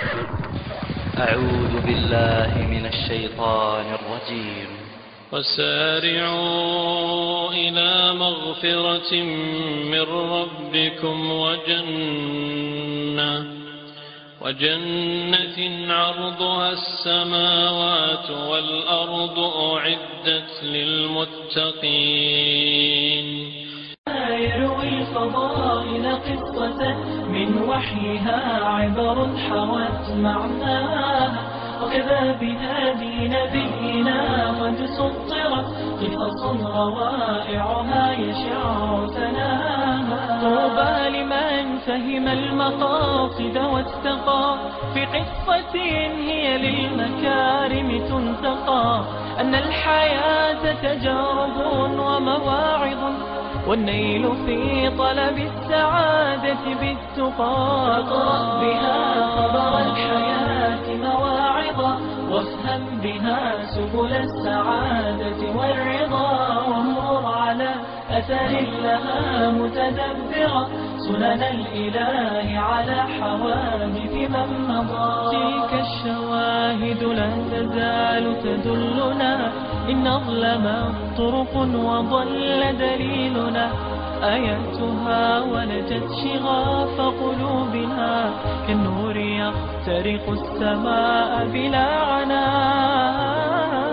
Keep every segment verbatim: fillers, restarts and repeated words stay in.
أعوذ بالله من الشيطان الرجيم. وسارعوا إلى مغفرة من ربكم وجنة وجنة عرضها السماوات والأرض أعدت للمتقين. يروي الفضائل قصة من وحيها عبر حوت معناها، وكذا بهادي نبينا قد سطرت قصص روائعها يشع ثناها. طوبى لمن فهم المقاصد واتقى في قصة هي للمكارم تنتقى، أن الحياة تجارب ومواعظ والنيل في طلب السعادة بالتقى. اقرأ بها خبر الحياة مواعظا، وافهم بها سبل السعادة والرضا، وانظر على أثر لها متدبرا سنن الإله على حوادث من مضى. تلك الشواهد لا تزال تدلنا إن أظلم طرق وضل دليلنا، آياتها ولجت شغاف قلوبنا كالنور يخترق السماء بلا عناء.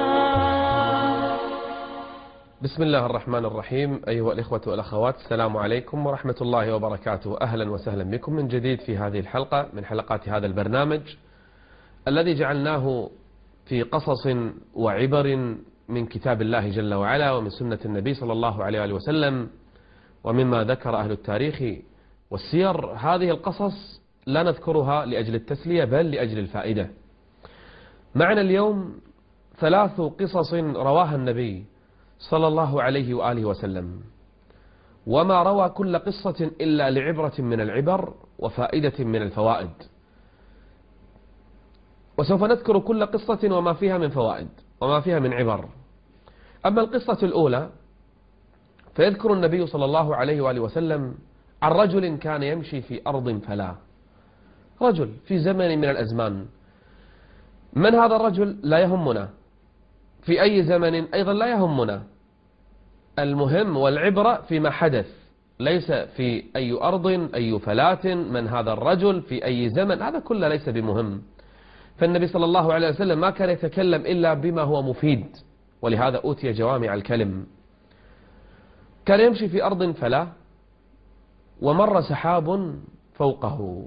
بسم الله الرحمن الرحيم. أيها الإخوة والأخوات، السلام عليكم ورحمة الله وبركاته. أهلا وسهلا بكم من جديد في هذه الحلقة من حلقات هذا البرنامج الذي جعلناه في قصص وعبر من كتاب الله جل وعلا ومن سنة النبي صلى الله عليه وآله وسلم ومما ذكر أهل التاريخ والسير. هذه القصص لا نذكرها لأجل التسلية بل لأجل الفائدة. معنا اليوم ثلاث قصص رواها النبي صلى الله عليه وآله وسلم، وما روى كل قصة إلا لعبرة من العبر وفائدة من الفوائد، وسوف نذكر كل قصة وما فيها من فوائد وما فيها من عبر. أما القصة الأولى فيذكر النبي صلى الله عليه وآله وسلم عن رجل كان يمشي في أرض فلا، رجل في زمن من الأزمان. من هذا الرجل لا يهمنا، في أي زمن أيضا لا يهمنا، المهم والعبرة فيما حدث، ليس في أي أرض أي فلات من هذا الرجل في أي زمن، هذا كله ليس بمهم. فالنبي صلى الله عليه وسلم ما كان يتكلم إلا بما هو مفيد، ولهذا أوتي جوامع الكلم. كان يمشي في أرض فلا ومر سحاب فوقه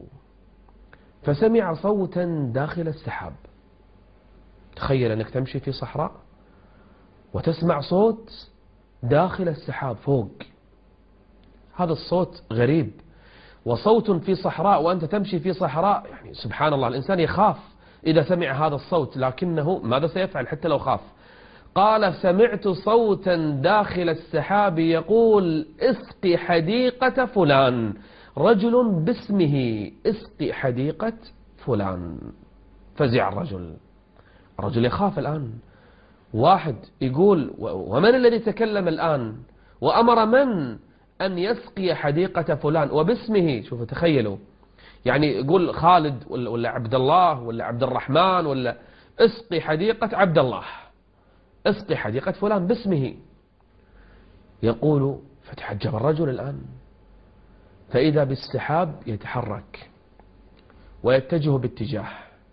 فسمع صوتا داخل السحاب. تخيل أنك تمشي في صحراء وتسمع صوت داخل السحاب فوق، هذا الصوت غريب، وصوت في صحراء وأنت تمشي في صحراء، يعني سبحان الله الإنسان يخاف إذا سمع هذا الصوت، لكنه ماذا سيفعل حتى لو خاف؟ قال: سمعت صوتا داخل السحاب يقول اسقي حديقة فلان، رجل باسمه اسقي حديقة فلان. فزع الرجل، الرجل يخاف الآن، واحد يقول ومن الذي تكلم الآن وأمر من أن يسقي حديقة فلان وباسمه؟ شوفوا تخيلوا، يعني يقول خالد ولا عبد الله ولا عبد الرحمن ولا اسقي حديقة عبد الله، اسقي حديقة فلان باسمه. يقول فتحجب الرجل الآن، فإذا بالسحاب يتحرك ويتجه باتجاه.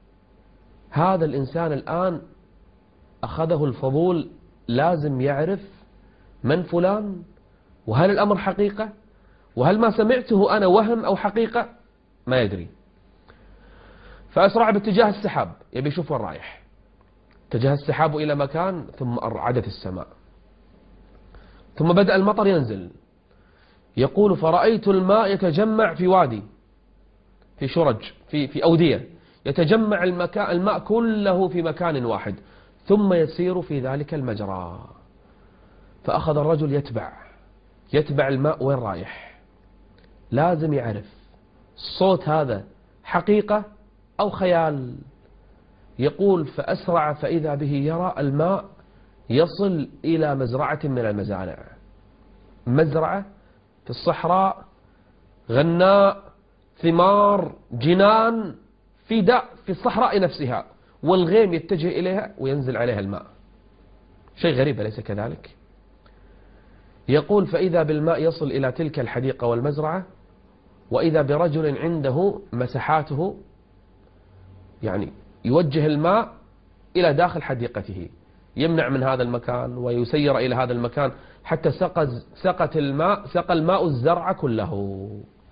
هذا الإنسان الآن أخذه الفضول، لازم يعرف من فلان، وهل الأمر حقيقة، وهل ما سمعته أنا وهم أو حقيقة، ما يدري. فأسرع باتجاه السحاب، يبي يشوف وين رايح. اتجه السحاب إلى مكان ثم أرعدت السماء، ثم بدأ المطر ينزل. يقول فرأيت الماء يتجمع في وادي، في شرج، في في أودية، يتجمع المكان الماء كله في مكان واحد ثم يسير في ذلك المجرى. فأخذ الرجل يتبع يتبع الماء وين رايح، لازم يعرف الصوت هذا حقيقة أو خيال. يقول فأسرع فإذا به يرى الماء يصل إلى مزرعة من المزارع، مزرعة في الصحراء، غناء، ثمار، جنان في داء في الصحراء نفسها، والغيم يتجه إليها وينزل عليها الماء. شيء غريب أليس كذلك؟ يقول فإذا بالماء يصل إلى تلك الحديقة والمزرعة، وإذا برجل عنده مساحاته، يعني يوجه الماء إلى داخل حديقته، يمنع من هذا المكان ويسير إلى هذا المكان حتى سقت الماء سقى الماء الزرع كله.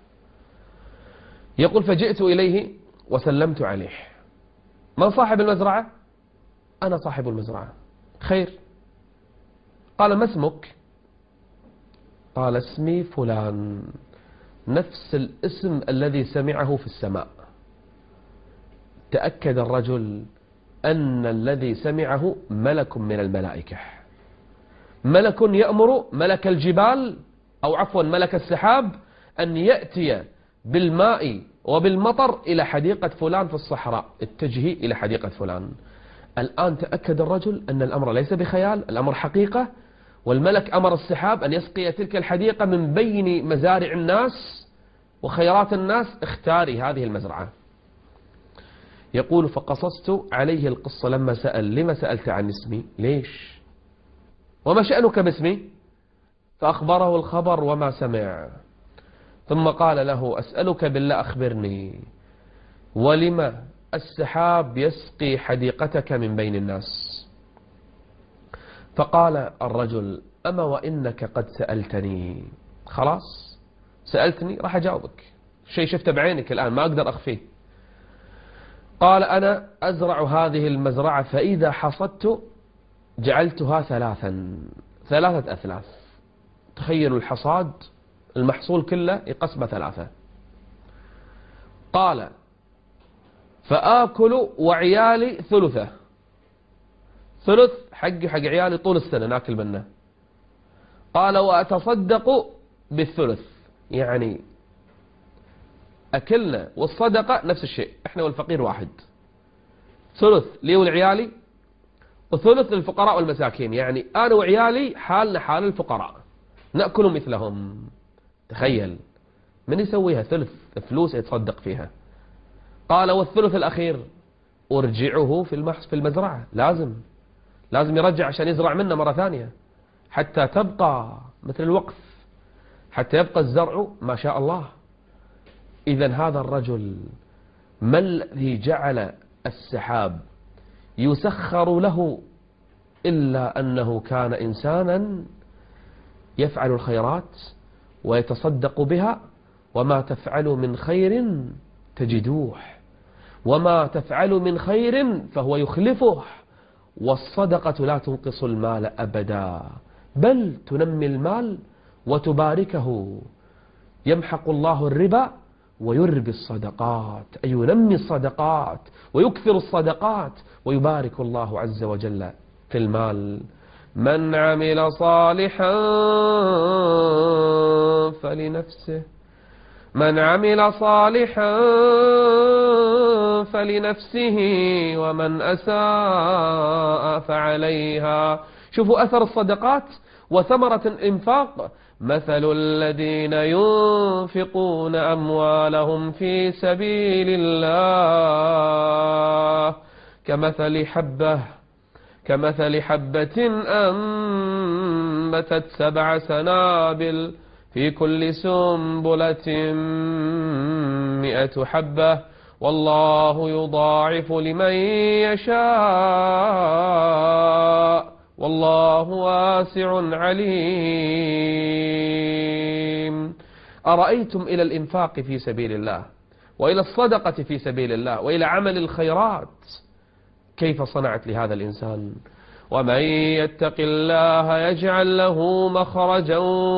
يقول فجئت إليه وسلمت عليه. من صاحب المزرعة؟ أنا صاحب المزرعة. خير. قال ما اسمك؟ قال اسمي فلان، نفس الاسم الذي سمعه في السماء. تأكد الرجل أن الذي سمعه ملك من الملائكة، ملك يأمر ملك الجبال أو عفوا ملك السحاب أن يأتي بالماء وبالمطر إلى حديقة فلان في الصحراء، اتجهي إلى حديقة فلان. الآن تأكد الرجل أن الأمر ليس بخيال، الأمر حقيقة، والملك أمر السحاب أن يسقي تلك الحديقة من بين مزارع الناس وخيرات الناس، اختاري هذه المزرعة. يقول فقصصت عليه القصة لما سأل لما سألت عن اسمي؟ ليش؟ وما شأنك باسمي؟ فأخبره الخبر وما سمع. ثم قال له أسألك بالله أخبرني، ولما السحاب يسقي حديقتك من بين الناس؟ فقال الرجل أما وإنك قد سألتني، خلاص سألتني راح أجاوبك، شيء شفته بعينك الآن ما أقدر أخفيه. قال أنا أزرع هذه المزرعة فإذا حصدت جعلتها ثلاثا ثلاثة أثلاث. تخيلوا الحصاد المحصول كله يقسم ثلاثة. قال فآكل وعيالي ثلثة، ثلث حق حق عيالي طول السنة ناكل منه. قال وأتصدق بالثلث، يعني أكلنا والصدقة نفس الشيء، إحنا والفقير واحد، ثلث لي ولعيالي وثلث للفقراء والمساكين، يعني أنا وعيالي حالنا حال الفقراء نأكل مثلهم. تخيل من يسويها ثلث فلوس يتصدق فيها. قال والثلث الأخير أرجعه في المحص في المزرعة، لازم لازم يرجع عشان يزرع منه مرة ثانية حتى تبقى مثل الوقف، حتى يبقى الزرع ما شاء الله. إذن هذا الرجل ما الذي جعل السحاب يسخر له إلا أنه كان إنسانا يفعل الخيرات ويتصدق بها، وما تفعل من خير تجدوه، وما تفعل من خير فهو يخلفه، والصدقة لا تنقص المال أبدا بل تنمي المال وتباركه. يمحق الله الربا ويربي الصدقات، أي ينمي الصدقات ويكثر الصدقات ويبارك الله عز وجل في المال. من عمل صالحا فلنفسه من عمل صالحا فلنفسه ومن أساء فعليها. شوفوا أثر الصدقات وثمرة الإنفاق. مثل الذين ينفقون أموالهم في سبيل الله كمثل حبة كمثل حبة أنبتت سبع سنابل في كل سنبلة مئة حبة والله يضاعف لمن يشاء والله واسع عليم. أرأيتم إلى الإنفاق في سبيل الله وإلى الصدقة في سبيل الله وإلى عمل الخيرات كيف صنعت لهذا الإنسان؟ ومن يتق الله يجعل له مخرجا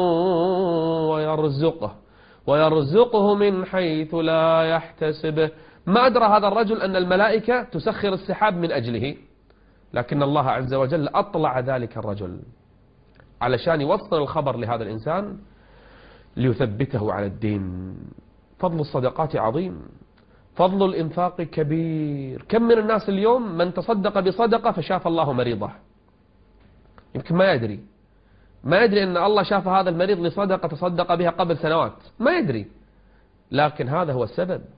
ويرزقه ويرزقه من حيث لا يحتسبه. ما أدرى هذا الرجل أن الملائكة تسخر السحاب من أجله، لكن الله عز وجل أطلع ذلك الرجل علشان يوصل الخبر لهذا الإنسان ليثبته على الدين. فضل الصدقات عظيم، فضل الإنفاق كبير. كم من الناس اليوم من تصدق بصدقة فشاف الله مريضه، يمكن ما يدري ما يدري أن الله شاف هذا المريض لصدقة تصدق بها قبل سنوات، ما يدري، لكن هذا هو السبب. كم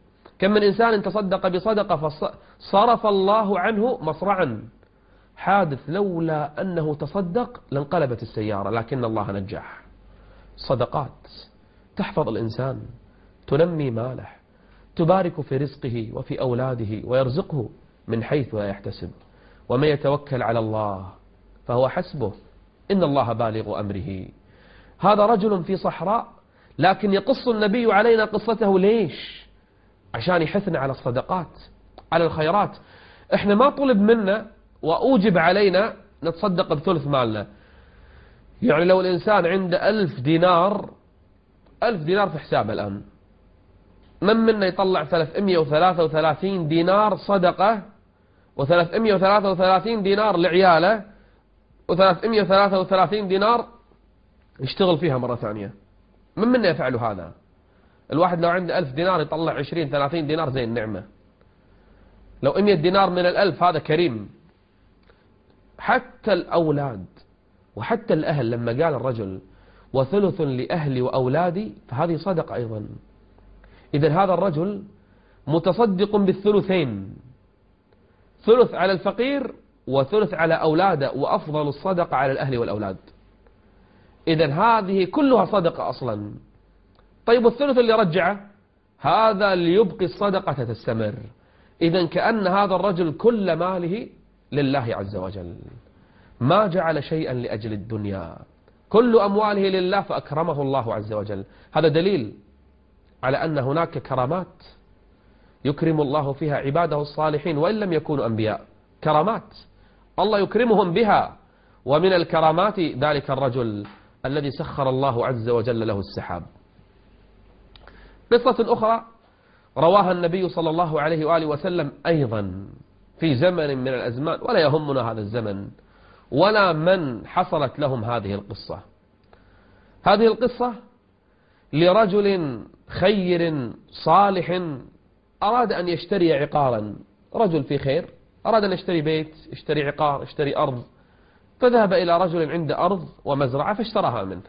كم من إنسان تصدق بصدقة فصرف الله عنه مصرعا. حادث لولا أنه تصدق لانقلبت السيارة، لكن الله نجح. صدقات تحفظ الإنسان، تنمي ماله، تبارك في رزقه وفي أولاده، ويرزقه من حيث لا يحتسب. ومن يتوكل على الله فهو حسبه إن الله بالغ أمره. هذا رجل في صحراء، لكن يقص النبي علينا قصته ليش؟ عشان يحثنا على الصدقات، على الخيرات. احنا ما طلب منا وأوجب علينا نتصدق بثلث مالنا. يعني لو الإنسان عنده ألف دينار ألف دينار في حسابه الآن، من منا يطلع ثلاثمئة وثلاثة وثلاثين دينار صدقة، وثلاثمئة وثلاثة وثلاثين دينار لعياله، وثلاثمئة وثلاثة وثلاثين دينار يشتغل فيها مرة ثانية؟ من منا يفعل هذا؟ الواحد لو عنده ألف دينار يطلع عشرين ثلاثين دينار زي النعمة. لو مئة دينار من الألف هذا كريم. حتى الأولاد وحتى الأهل، لما قال الرجل وثلث لأهلي وأولادي، فهذه صدقة أيضا. إذن هذا الرجل متصدق بالثلثين، ثلث على الفقير وثلث على أولاده، وأفضل الصدقة على الأهل والأولاد. إذن هذه كلها صدقة أصلا. طيب الثلث اللي رجعه هذا ليبقي الصدقة تستمر. إذن كأن هذا الرجل كل ماله لله عز وجل، ما جعل شيئا لأجل الدنيا، كل أمواله لله فأكرمه الله عز وجل. هذا دليل على أن هناك كرامات يكرم الله فيها عباده الصالحين وإن لم يكونوا أنبياء. كرامات الله يكرمهم بها، ومن الكرامات ذلك الرجل الذي سخر الله عز وجل له السحاب. قصة أخرى رواها النبي صلى الله عليه وآله وسلم أيضا في زمن من الأزمان، ولا يهمنا هذا الزمن ولا من حصلت لهم هذه القصة. هذه القصة لرجل خير صالح أراد أن يشتري عقارا. رجل في خير أراد أن يشتري بيت، يشتري عقار، يشتري أرض، فذهب إلى رجل عنده أرض ومزرعة فاشتراها منه.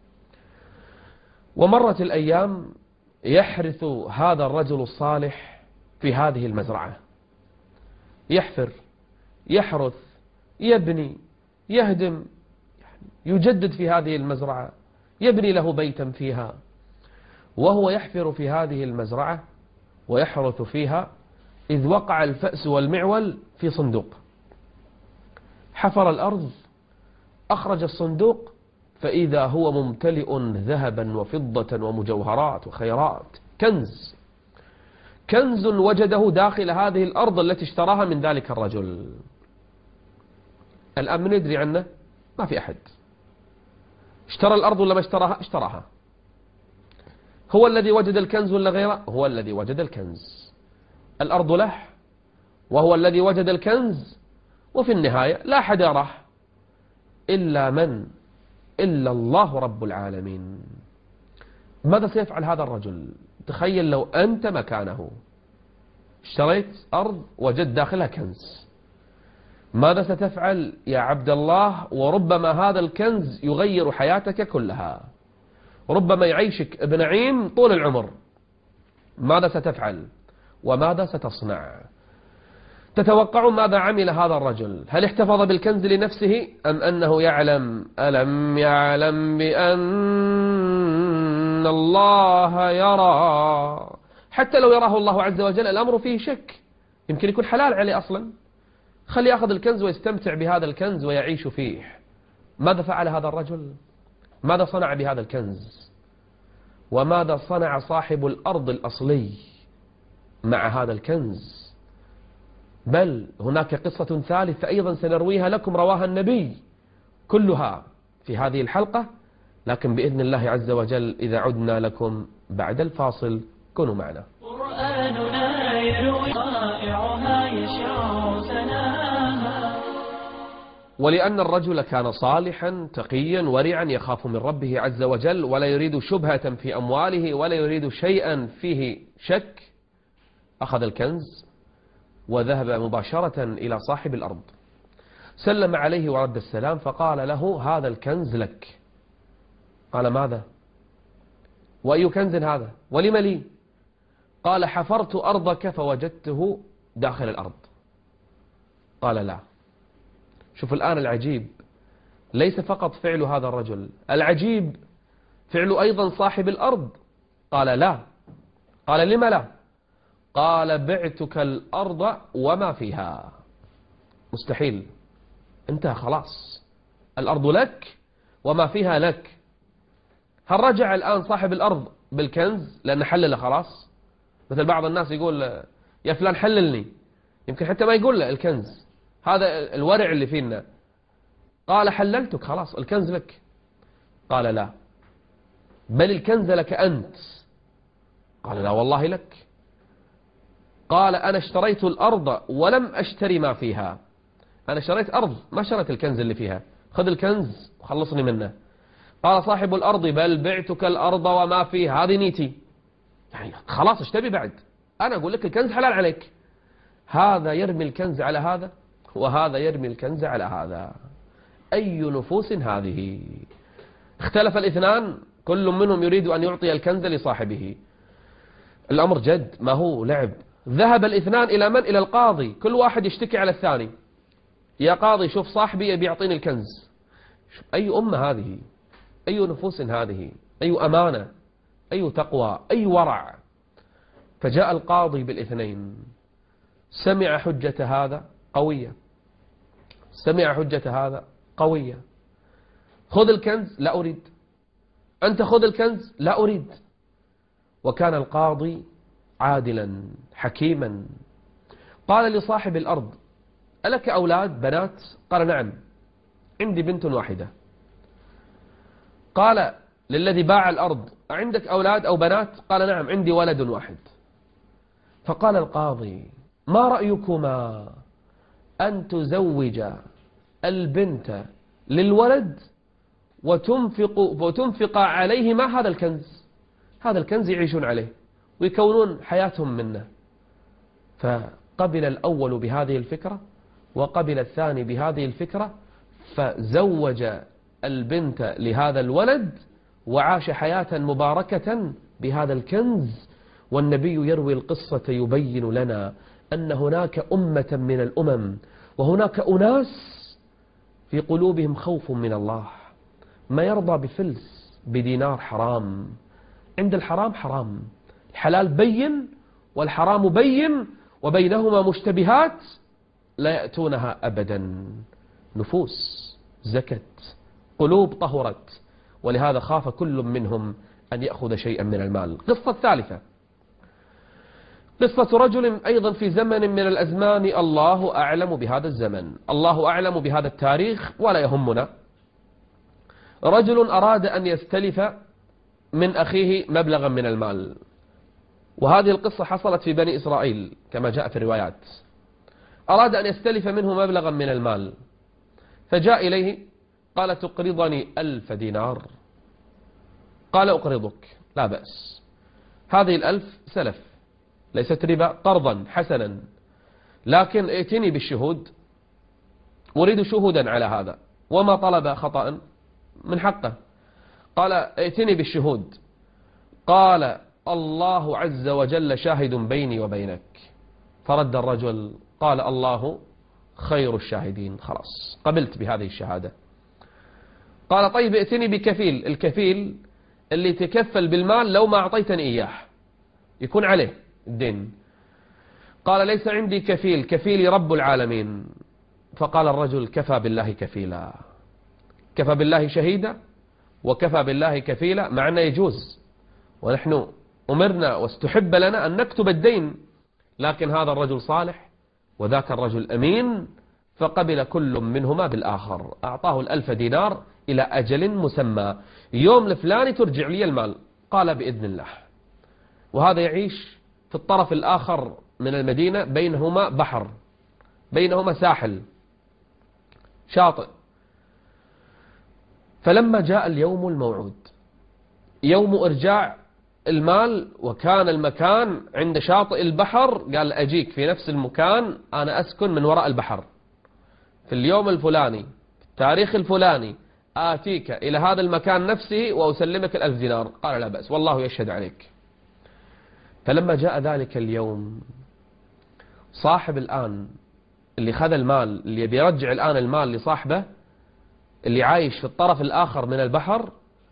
ومرت الأيام يحرث هذا الرجل الصالح في هذه المزرعة، يحفر، يحرث، يبني، يهدم، يجدد في هذه المزرعة، يبني له بيتا فيها. وهو يحفر في هذه المزرعة ويحرث فيها إذ وقع الفأس والمعول في صندوق. حفر الأرض، أخرج الصندوق، فإذا هو ممتلئ ذهبا وفضة ومجوهرات وخيرات، كنز كنز وجده داخل هذه الأرض التي اشتراها من ذلك الرجل. الآن من يدري عنه؟ ما في أحد. اشترى الأرض ولا ما اشتراها؟ اشتراها. هو الذي وجد الكنز ولا غيره؟ هو الذي وجد الكنز. الأرض له وهو الذي وجد الكنز، وفي النهاية لا أحد يراه إلا من؟ إلا الله رب العالمين. ماذا سيفعل هذا الرجل؟ تخيل لو أنت مكانه، اشتريت أرض وجد داخلها كنز، ماذا ستفعل يا عبد الله؟ وربما هذا الكنز يغير حياتك كلها، ربما يعيشك بنعيم طول العمر. ماذا ستفعل وماذا ستصنع؟ تتوقعون ماذا عمل هذا الرجل؟ هل احتفظ بالكنز لنفسه أم أنه يعلم؟ ألم يعلم بأن الله يرى؟ حتى لو يراه الله عز وجل الأمر فيه شك، يمكن يكون حلال عليه أصلا. خلي يأخذ الكنز ويستمتع بهذا الكنز ويعيش فيه. ماذا فعل هذا الرجل؟ ماذا صنع بهذا الكنز؟ وماذا صنع صاحب الأرض الأصلي مع هذا الكنز؟ بل هناك قصة ثالثة أيضا سنرويها لكم، رواها النبي، كلها في هذه الحلقة، لكن بإذن الله عز وجل إذا عدنا لكم بعد الفاصل كونوا معنا. قرآننا يروي رائعها يشع سناها. ولأن الرجل كان صالحا تقيا ورعا يخاف من ربه عز وجل، ولا يريد شبهة في أمواله ولا يريد شيئا فيه شك، أخذ الكنز وذهب مباشرة إلى صاحب الأرض، سلم عليه ورد السلام، فقال له هذا الكنز لك. قال ماذا؟ وأي كنز هذا؟ ولم لي؟ قال حفرت أرضك فوجدته داخل الأرض. قال لا. شوف الآن العجيب ليس فقط فعل هذا الرجل، العجيب فعل أيضا صاحب الأرض. قال لا. قال لما لا؟ قال بعتك الأرض وما فيها. مستحيل، انتهى خلاص، الأرض لك وما فيها لك. هل رجع الآن صاحب الأرض بالكنز لأنه حلله خلاص؟ مثل بعض الناس يقول يا فلان حللني، يمكن حتى ما يقول له الكنز، هذا الورع اللي فينا. قال حللتك خلاص، الكنز لك. قال لا، بل الكنز لك أنت. قال لا والله لك. قال أنا اشتريت الأرض ولم أشتري ما فيها. أنا اشتريت أرض ما شريت الكنز اللي فيها، خذ الكنز وخلصني منه. قال صاحب الأرض بل بعتك الأرض وما فيها، هذه نيتي، يعني خلاص ايش تبي بعد؟ أنا أقول لك الكنز حلال عليك. هذا يرمي الكنز على هذا وهذا يرمي الكنز على هذا. أي نفوس هذه؟ اختلف الاثنان، كل منهم يريد أن يعطي الكنز لصاحبه. الأمر جد، ما هو لعب. ذهب الاثنان إلى من؟ إلى القاضي، كل واحد يشتكي على الثاني. يا قاضي شوف صاحبي يبي يعطيني الكنز. أي أمة هذه؟ أي نفوس هذه؟ أي أمانة؟ أي تقوى؟ أي ورع؟ فجاء القاضي بالاثنين، سمع حجة هذا قوية، سمع حجة هذا قوية. خذ الكنز، لا أريد. أنت خذ الكنز، لا أريد. وكان القاضي عادلا حكيما. قال لصاحب الأرض ألك أولاد بنات؟ قال نعم، عندي بنت واحدة. قال للذي باع الأرض عندك أولاد أو بنات؟ قال نعم، عندي ولد واحد. فقال القاضي ما رأيكما أن تزوج البنت للولد وتنفق, وتنفق عليهما هذا الكنز، هذا الكنز يعيشون عليه ويكونون حياتهم منه. فقبل الأول بهذه الفكرة وقبل الثاني بهذه الفكرة، فزوج البنت لهذا الولد وعاش حياة مباركة بهذا الكنز. والنبي يروي القصة يبين لنا أن هناك أمة من الأمم وهناك أناس في قلوبهم خوف من الله، ما يرضى بفلس بدينار حرام. عند الحرام حرام، الحلال بين والحرام بين، وبينهما مشتبهات لا يأتونها أبدا. نفوس زكت، قلوب طهرت، ولهذا خاف كل منهم أن يأخذ شيئا من المال. قصة الثالثة قصة رجل أيضا في زمن من الأزمان، الله أعلم بهذا الزمن، الله أعلم بهذا التاريخ ولا يهمنا. رجل أراد أن يستلف من أخيه مبلغا من المال، وهذه القصة حصلت في بني إسرائيل كما جاء في الروايات. أراد أن يستلف منه مبلغا من المال، فجاء إليه قال تقرضني ألف دينار. قال أقرضك لا بأس، هذه الألف سلف ليست ربا، قرضا حسنا، لكن ائتني بالشهود، أريد شهودا على هذا، وما طلب خطأ من حقه. قال ائتني بالشهود. قال الله عز وجل شاهد بيني وبينك. فرد الرجل قال الله خير الشاهدين، خلاص قبلت بهذه الشهادة. قال طيب ائتني بكفيل، الكفيل اللي تكفل بالمال لو ما أعطيتني إياه يكون عليه الدين. قال ليس عندي كفيل، كفيلي رب العالمين. فقال الرجل كفى بالله كفيلا، كفى بالله شهيدا وكفى بالله كفيلا، مع أنه يجوز، ونحن أمرنا واستحب لنا أن نكتب الدين، لكن هذا الرجل صالح وذاك الرجل أمين، فقبل كل منهما بالآخر. أعطاه الألف دينار إلى أجل مسمى، يوم الفلاني ترجع لي المال. قال بإذن الله. وهذا يعيش في الطرف الآخر من المدينة، بينهما بحر، بينهما ساحل شاطئ. فلما جاء اليوم الموعود، يوم إرجاع المال، وكان المكان عند شاطئ البحر، قال أجيك في نفس المكان، أنا أسكن من وراء البحر في اليوم الفلاني في التاريخ الفلاني، آتيك إلى هذا المكان نفسه وأسلمك الألف دينار. قال لا بأس والله يشهد عليك. فلما جاء ذلك اليوم صاحب الآن اللي خذ المال، اللي يبي يرجع الآن المال لصاحبه اللي عايش في الطرف الآخر من البحر،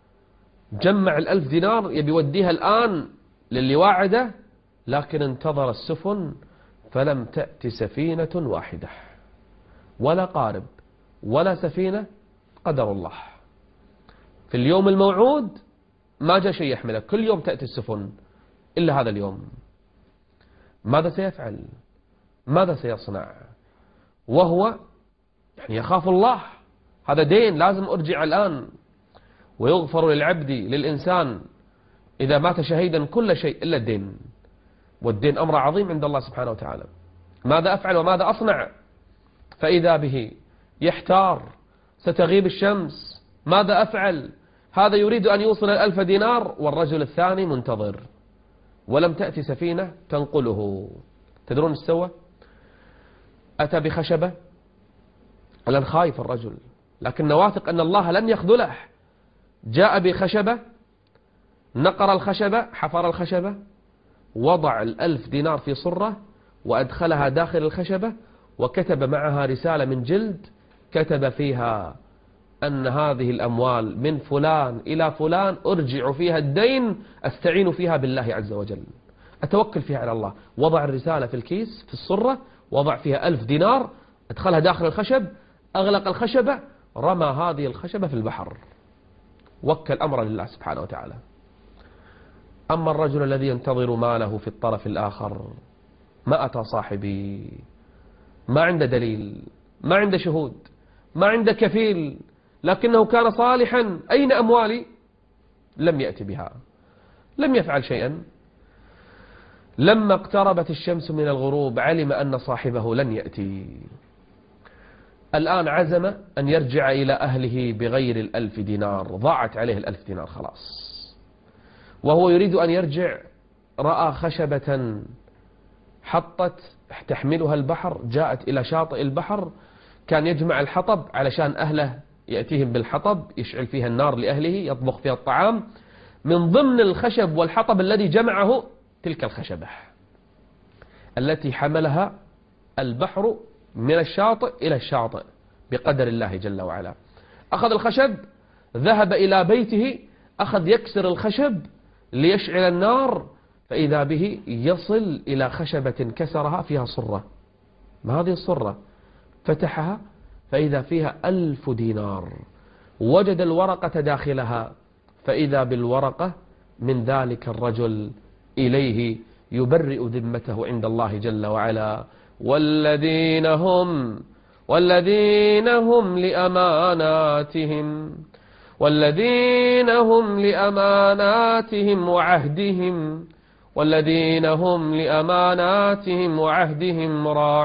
جمع الألف دينار يبي يوديها الآن للي واعده، لكن انتظر السفن فلم تأتي سفينة واحدة، ولا قارب ولا سفينة. قدر الله في اليوم الموعود ما جاء شيء يحمله، كل يوم تأتي السفن إلا هذا اليوم. ماذا سيفعل؟ ماذا سيصنع؟ وهو يعني يخاف الله، هذا دين لازم أرجع الآن. ويغفر للعبد للإنسان إذا مات شهيدا كل شيء إلا الدين، والدين أمر عظيم عند الله سبحانه وتعالى. ماذا أفعل وماذا أصنع؟ فإذا به يحتار، ستغيب الشمس، ماذا أفعل؟ هذا يريد أن يوصل الألف دينار والرجل الثاني منتظر، ولم تأتي سفينة تنقله. تدرون ايش سوى؟ أتى بخشبة. الآن خايف الرجل، لكن واثق أن الله لن يخذله. جاء بخشبة، نقر الخشبة، حفر الخشبة، وضع الألف دينار في صرة وأدخلها داخل الخشبة، وكتب معها رسالة من جلد كتب فيها أن هذه الأموال من فلان إلى فلان، أرجع فيها الدين، أستعين فيها بالله عز وجل، أتوكل فيها على الله. وضع الرسالة في الكيس في الصرة، وضع فيها ألف دينار، أدخلها داخل الخشب، أغلق الخشبة، رمى هذه الخشبة في البحر، وكل أمر لله سبحانه وتعالى. أما الرجل الذي ينتظر ماله في الطرف الآخر، ما أتى صاحبي، ما عنده دليل، ما عنده شهود، ما عنده كفيل، لكنه كان صالحا، أين أموالي؟ لم يأتي بها، لم يفعل شيئا. لما اقتربت الشمس من الغروب علم أن صاحبه لن يأتي. الآن عزم أن يرجع إلى أهله بغير الألف دينار، ضاعت عليه الألف دينار خلاص. وهو يريد أن يرجع رأى خشبة حطت تحملها البحر، جاءت إلى شاطئ البحر، كان يجمع الحطب علشان أهله يأتيهم بالحطب، يشعل فيها النار لأهله، يطبخ فيها الطعام. من ضمن الخشب والحطب الذي جمعه تلك الخشبة التي حملها البحر من الشاطئ إلى الشاطئ بقدر الله جل وعلا. أخذ الخشب، ذهب إلى بيته، أخذ يكسر الخشب ليشعل النار، فإذا به يصل إلى خشبة كسرها فيها صرة. ما هذه الصرة؟ فتحها فإذا فيها ألف دينار، وجد الورقة داخلها، فإذا بالورقة من ذلك الرجل إليه يبرئ ذمته عند الله جل وعلا. والذين هم والذين هم لأماناتهم والذين هم لأماناتهم وعهدهم والذين هم لأماناتهم وعهدهم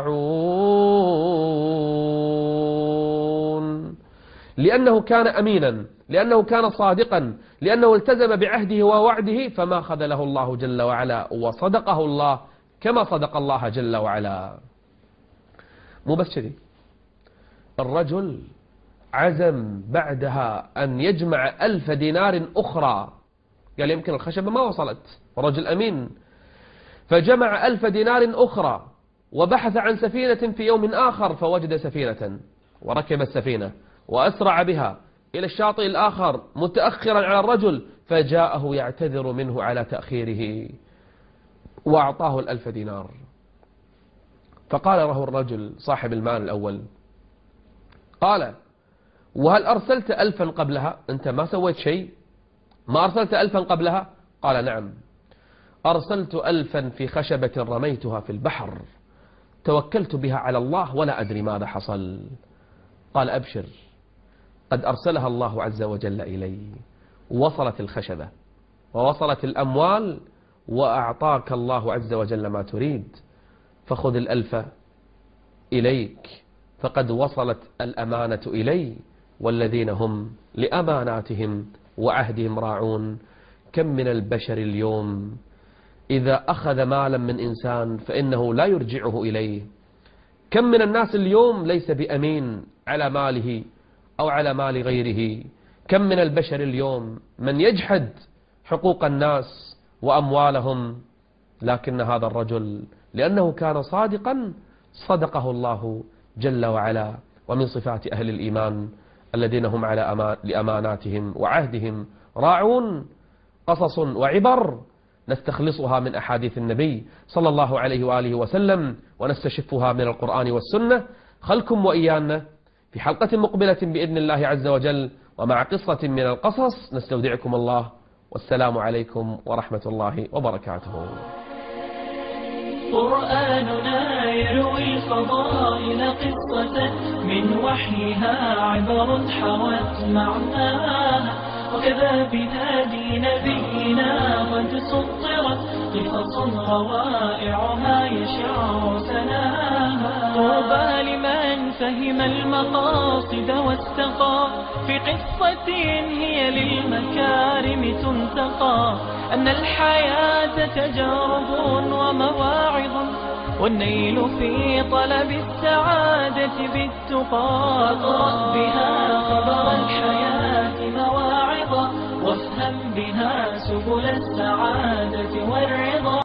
راعون. لأنه كان أمينا، لأنه كان صادقا، لأنه التزم بعهده ووعده، فما خذله الله جل وعلا، وصدقه الله كما صدق الله جل وعلا. مو بس كذي، الرجل عزم بعدها أن يجمع ألف دينار أخرى، قال يمكن الخشبة ما وصلت، رجل أمين، فجمع ألف دينار أخرى وبحث عن سفينة في يوم آخر، فوجد سفينة وركب السفينة وأسرع بها إلى الشاطئ الآخر متأخرا على الرجل، فجاءه يعتذر منه على تأخيره وأعطاه الألف دينار. فقال له الرجل صاحب المال الأول، قال: وهل أرسلت ألفا قبلها؟ أنت ما سويت شيء؟ ما أرسلت ألفا قبلها؟ قال: نعم، أرسلت ألفا في خشبة رميتها في البحر، توكلت بها على الله ولا أدري ماذا حصل. قال: أبشر، قد أرسلها الله عز وجل إلي، وصلت الخشبة ووصلت الأموال، وأعطاك الله عز وجل ما تريد، فخذ الألف إليك، فقد وصلت الأمانة إلي، والذين هم لأماناتهم وعهدهم راعون. كم من البشر اليوم إذا أخذ مالا من إنسان فإنه لا يرجعه إليه. كم من الناس اليوم ليس بأمين على ماله أو على مال غيره. كم من البشر اليوم من يجحد حقوق الناس وأموالهم لكن هذا الرجل لأنه كان صادقا صدقه الله جل وعلا. ومن صفات أهل الإيمان الذين هم على أمان لأماناتهم وعهدهم راعون. قصص وعبر نستخلصها من أحاديث النبي صلى الله عليه وآله وسلم ونستشفها من القرآن والسنة. خلكم وإيانا في حلقة مقبلة بإذن الله عز وجل ومع قصة من القصص. نستودعكم الله والسلام عليكم ورحمة الله وبركاته. قرآننا يروي الفضائل قصة من وحيها عبر حوت معناها، وكذا بهادي نبينا قد سطرت قصص روائعها يشع سناها. طوبى لمن فهم المقاصد واستقى في قصة هي للمكارم تنتقى، أن الحياة تجارب ومواعظ والنيل في طلب السعادة بالتقى. اقرأ بها خبر الحياة مواعظا وافهم بها سبل السعادة والرضا.